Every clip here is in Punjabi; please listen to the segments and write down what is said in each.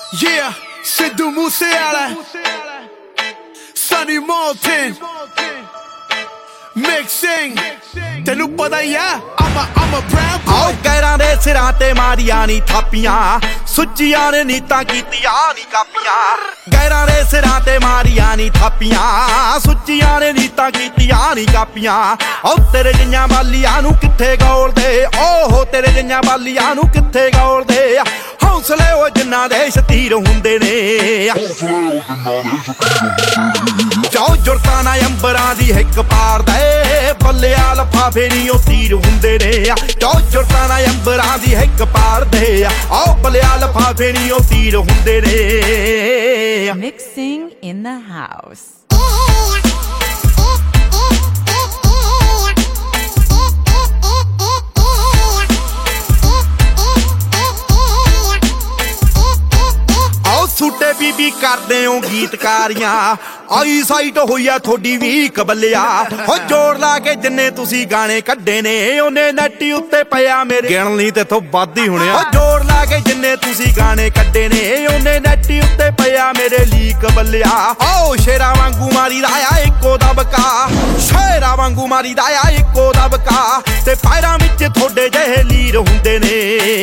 Yeah, Sidhu Moosewala, Sunny Moulton, mixing. ਤੈਨੂੰ ਪਤਾ ਹੀ ਆ I'm a brown boy। ਆਓ ਗੈਰਾਂ ਦੇ ਸਿਰਾਂ ਤੇ ਮਾਰੀਆਂ ਨੀ ਥਾਪੀਆਂ, ਸੁੱਚੀਆਂ ਨੇ ਨੀਤਾਂ ਕੀਤੀਆਂ ਨੀ ਕਾਪੀਆਂ। ਗੈਰਾਂ ਦੇ ਸਿਰਾਂ ਤੇ ਮਾਰੀਆਂ ਨੀ ਥਾਪੀਆਂ, ਸੁੱਚੀਆਂ ਨੇ ਨੀਤਾਂ ਕੀਤੀਆਂ ਨੀ ਕਾਪੀਆਂ। ਓ ਤੇਰੇ ਜਿਹੀਆਂ ਬਾਲੀਆਂ ਨੂੰ ਕਿੱਥੇ ਗੌਲਦੇ, ਓਹੋ ਤੇਰੇ ਜਿਹੀਆਂ ਬਾਲੀਆਂ ਨੂੰ ਕਿੱਥੇ ਗੌਲਦੇ। ਹੌਸਲੇ ਉਹ ਜਿੰਨਾ ਦੇ ਸ਼ਤੀਰ ਹੁੰਦੇ ਨੇ, ਜਾਓ ਜੁਰਤਾਂ ਨਾ ਅੰਬਰਾਂ ਦੀ ਹਿੱਕ ਪਾਰਦੇ, ਬੱਲਿਆ ਲਫਾਫੇ ਨੀ ਉਹ ਤੀਰ ਹੁੰਦੇ ਨੇ। ਜਾਓ ਜੁਰਤਾਂ ਨਾ ਅੰਬਰਾਂ ਦੀ ਹਿੱਕ ਪਾਰਦੇ, ਆਓ ਬੱਲਿਆ ਲਫਾਫੇ ਨੀ ਉਹ ਤੀਰ ਹੁੰਦੇ ਨੇ। Mixing in the house. ਛੁੱਟੇ ਬੀਬੀ ਕਰਦੇ ਹੋ ਗੀਤਕਾਰੀਆਂ, ਆਈ ਸਾਈਟ ਹੋਈ ਆ ਥੋਡੀ ਵੀ ਕਬਲਿਆ। ਹੋ ਜੋੜ ਲਾ ਕੇ ਜਿੰਨੇ ਤੁਸੀਂ ਗਾਣੇ ਕੱਢੇ ਨੇ, ਉਹਨੇ ਨੈਟ ਉੱਤੇ ਪਿਆ ਮੇਰੇ ਗਿਣ ਲਈ ਤੇ ਤੋਂ ਵੱਧ ਹੀ ਹੋਣਿਆ। ਹੋ ਜੋੜ ਲਾ ਕੇ ਜਿੰਨੇ ਤੁਸੀਂ ਗਾਣੇ ਕੱਢੇ ਨੇ, ਉਹਨੇ ਨੈਟ ਉੱਤੇ ਪਿਆ ਮੇਰੇ ਲਈ ਕਬਲਿਆ। ਆਓ ਸ਼ੇਰਾਂ ਵਾਂਗੂ ਮਾਰੀ ਦਾ ਆ ਇੱਕੋ ਦਬਕਾ, ਸ਼ੇਰਾਂ ਵਾਂਗੂ ਮਾਰੀ ਦਾ ਆ ਇੱਕੋ ਦਬਕਾ। ਤੇ ਪੈਰਾਂ ਵਿੱਚ ਥੋੜੇ ਜਿਹੇ ਲੀਰ ਹੁੰਦੇ ਨੇ,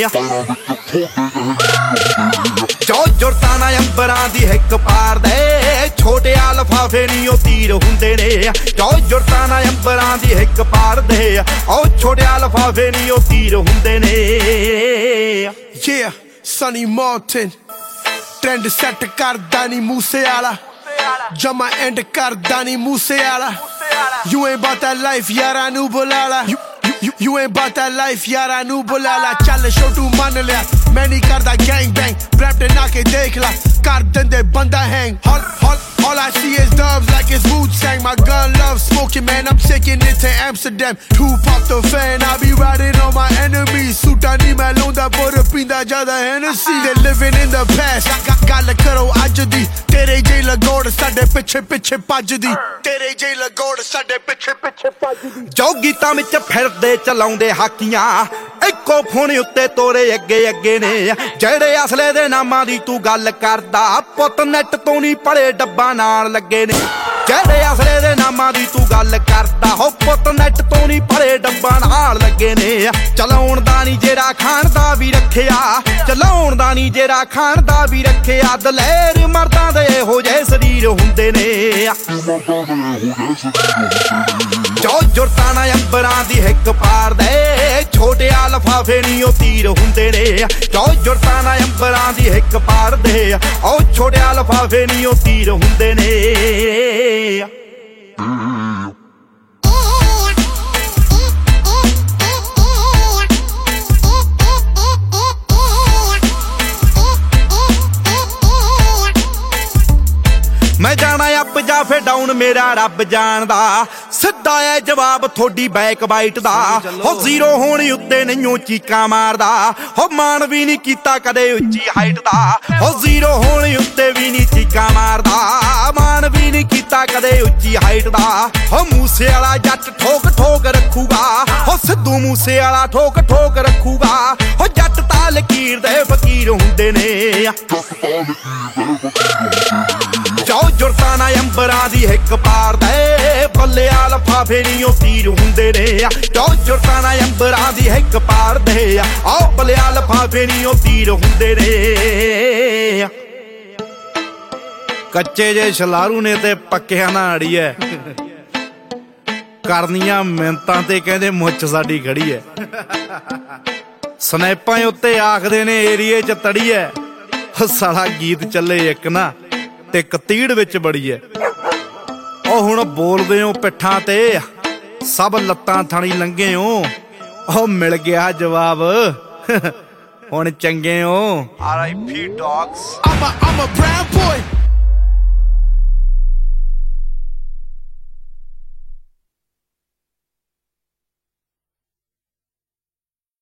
ਜੋ ਜੁਰਤਾਂ ਨਾ ਅੰਬਰਾਂ ਦੀ ਹਿੱਕ ਪਾਰਦੇ, ਛੋਟਿਆ ਲਫਾਫੇ ਨੀ ਉਹ ਤੀਰ ਹੁੰਦੇ ਨੇ। ਜੋ ਜੁਰਤਾਂ ਨਾ ਅੰਬਰਾਂ ਦੀ ਹਿੱਕ ਪਾਰਦੇ, ਉਹ ਛੋਟਿਆ ਲਫਾਫੇ ਨੀ ਉਹ ਤੀਰ ਹੁੰਦੇ ਨੇ। Yeah, Sunny Moulton, trend set ਕਰਦਾ ਨੀ Moosewala, ਜਮਾ ਐਂਡ ਕਰਦਾ ਨੀ Moosewala। You ain't about that life, ਯਾਰਾਂ ਨੂੰ ਬੁਲਾ ਲਾ। You ain't about that life, ਯਾਰਾਂ ਨੂੰ ਬੁਲਾ ਲਾ। ਚੱਲ ਛੋਟੂ ਮੰਨ ਲਿਆ, ਮੈਂ ਨਹੀਂ ਕਰਦਾ gang bang, rap ਤੇ ਨਾ ਕੇ ਦੇਖ ਲਾ, ਕਰ ਦਿੰਦੇ ਬੰਦਾ hang। All I see is dubs like it's Wu-Tang. My gun loves smoking, man, I'm taking it to Amsterdam. Tupac the fan, I be riding on my enemies. Suita ਨੀ ਮੈਂ ਲਾਉਂਦਾ ਪਰ ਪੀਂਦਾ ਜ਼ਿਆਦਾ Hennessy। They living in the past, ਗੱਲ ਕਰੋ ਅੱਜ ਦੀ। ਤੇਰੇ ਜਿਹੀ ਲਗੋੜ ਸਾਡੇ ਪਿੱਛੇ ਪਿੱਛੇ ਭੱਜਦੀ, ਤੇਰੇ ਜਿਹੀ ਲਗੋੜ ਸਾਡੇ ਪਿੱਛੇ ਪਿੱਛੇ ਭੱਜਦੀ। ਜੋ ਗੀਤਾਂ ਵਿੱਚ ਫਿਰਦੇ ਚਲਾਉਂਦੇ ਹਾਕੀਆਂ, ਇੱਕੋ ਫੋਨ ਉੱਤੇ ਤੋਰੇ ਅੱਗੇ ਅੱਗੇ ਨੇ। ਜਿਹੜੇ ਅਸਲੇ ਦੇ ਨਾਮਾਂ ਦੀ ਤੂੰ ਗੱਲ ਕਰਦਾ, ਪੁੱਤ ਨੈਟ ਤੋਂ ਨਹੀਂ ਪੜੇ ਡੱਬਾ ਨਾਲ ਲੱਗੇ ਨੇ। ਜਿਹੜੇ ਅਸਲੇ ਦੇ ਨਾਮਾਂ ਦੀ ਤੂੰ ਗੱਲ ਕਰਦਾ, ਹੋ ਪੁੱਤ ਨੈਟ ਤੋਂ ਨਹੀਂ ਪੜੇ ਡੱਬਾ ਨਾਲ ਲੱਗੇ ਨੇ। ਚਲਾਉਣ ਦਾ ਨਹੀਂ ਜਿਹੜਾ ਖਾਣ ਦਾ ਵੀ ਰੱਖਿਆ, ਚਲਾਉਣ ਦਾ ਨਹੀਂ ਜਿਹੜਾ ਖਾਣ ਦਾ ਵੀ ਰੱਖਿਆ। ਦਲੇਰ ਮਰਦਾਂ ਦੇ ਇਹੋ ਜਿਹੇ ਸਰੀਰ ਹੁੰਦੇ ਨੇ, ਜੋ ਜੁਰਤਾਂ ਨਾ ਅੰਬਰਾਂ ਦੀ ਹਿੱਕ ਪਾਰਦੇ, ਛੋਟਿਆ ਲਫਾਫੇ ਨੀ ਉਹ ਤੀਰ ਹੁੰਦੇ ਨੇ। ਜੋ ਜੁਰਤਾਂ ਨਾ ਅੰਬਰਾਂ ਦੀ ਹਿੱਕ ਪਾਰਦੇ, ਉਹ ਛੋਟਿਆ ਲਫਾਫੇ ਨੀ ਉਹ ਤੀਰ ਹੁੰਦੇ ਨੇ। ਮੈਂ ਜਾਣਾ ਅਪ ਜਾਂ ਫੇ ਡਾਊਨ ਮੇਰਾ ਰੱਬ ਜਾਣਦਾ, ਸਿੱਧਾ ਐ ਜਵਾਬ ਥੋਡੀ ਬੈਕ ਬਾਈਟ ਦਾ। ਹੋ ਜ਼ੀਰੋ ਹੋਣ ਉੱਤੇ ਨਹੀਂਓ ਚੀਕਾਂ ਮਾਰਦਾ, ਹੋ ਮਾਣ ਵੀ ਨਹੀਂ ਕੀਤਾ ਕਦੇ ਉੱਚੀ ਹਾਈਟ ਦਾ। ਹੋ ਜ਼ੀਰੋ ਹੋਣ ਉੱਤੇ ਵੀ ਨਹੀਂ ਚੀਕਾਂ ਮਾਰਦਾ, ਮਾਣ ਵੀ ਨਹੀਂ ਕੀਤਾ ਕਦੇ ਉੱਚੀ ਹਾਈਟ ਦਾ। ਹੋ ਮੂਸੇਵਾਲਾ ਜੱਟ ਠੋਕ ਠੋਕ ਰੱਖੂਗਾ, ਹੋ ਸਿੱਧੂ ਮੂਸੇਵਾਲਾ ਠੋਕ ਠੋਕ ਰੱਖੂਗਾ। ਹੋ ਜੱਟ ਤਾਂ ਲਕੀਰ ਦੇ ਫਕੀਰ ਹੁੰਦੇ ਨੇ, ਜੋ ਜੁਰਤਾਂ ਨਾ ਅੰਬਰਾਂ ਦੀ ਹਿੱਕ ਪਾਰਦੇ, ਬੱਲਿਆ ਲਫਾਫੇ ਨੀ ਉਹ ਤੀਰ ਹੁੰਦੇ ਨੇ। ਜੋ ਜੁਰਤਾਂ ਨਾ ਅੰਬਰਾਂ ਦੀ ਹਿੱਕ ਪਾਰਦੇ, ਆਓ ਬੱਲਿਆ ਲਫਾਫੇ ਨੀ ਉਹ ਤੀਰ ਹੁੰਦੇ ਨੇ। ਕੱਚੇ ਜੇ ਛਲਾਰੂ ਨੇ ਤੇ ਪੱਕਿਆਂ ਨਾ ਅੜੀਐ, ਕਰਨੀਆਂ ਮਿੰਤਾਂ ਤੇ ਕਹਿੰਦੇ ਮੁੱਛ ਸਾਡੀ ਖੜੀ ਐ। ਸਨੈਪਾਂ ਉੱਤੇ ਆਖਦੇ ਨੇ ਏਰੀਏ ਚ ਤੜੀਐ, ਸਾਲਾ ਗੀਤ ਚੱਲੇ ਇੱਕ ਨਾ ਤੇ ਕਤੀੜ ਵਿੱਚ ਬੜੀ ਐ। ਉਹ ਹੁਣ ਬੋਲਦੇ ਹੋ ਪਿੱਠਾਂ ਤੇ, ਸਭ ਲੱਤਾਂ ਥਾਣੀ ਲੰਘੇ ਹੋ। ਉਹ ਮਿਲ ਗਿਆ ਜਵਾਬ, ਹੁਣ ਚੰਗੇ ਹੋ। I'm a brown boy।